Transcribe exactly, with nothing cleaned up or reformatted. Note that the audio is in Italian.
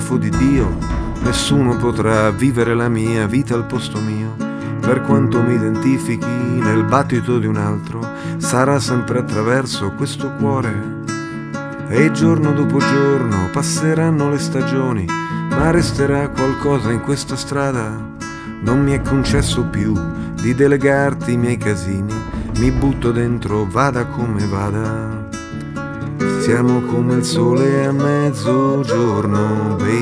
schiaffo di Dio, nessuno potrà vivere la mia vita al posto mio. Per quanto mi identifichi nel battito di un altro, sarà sempre attraverso questo cuore. E giorno dopo giorno passeranno le stagioni, ma resterà qualcosa in questa strada. Non mi è concesso più di delegarti i miei casini, mi butto dentro, vada come vada. Siamo come il sole a mezzogiorno, baby.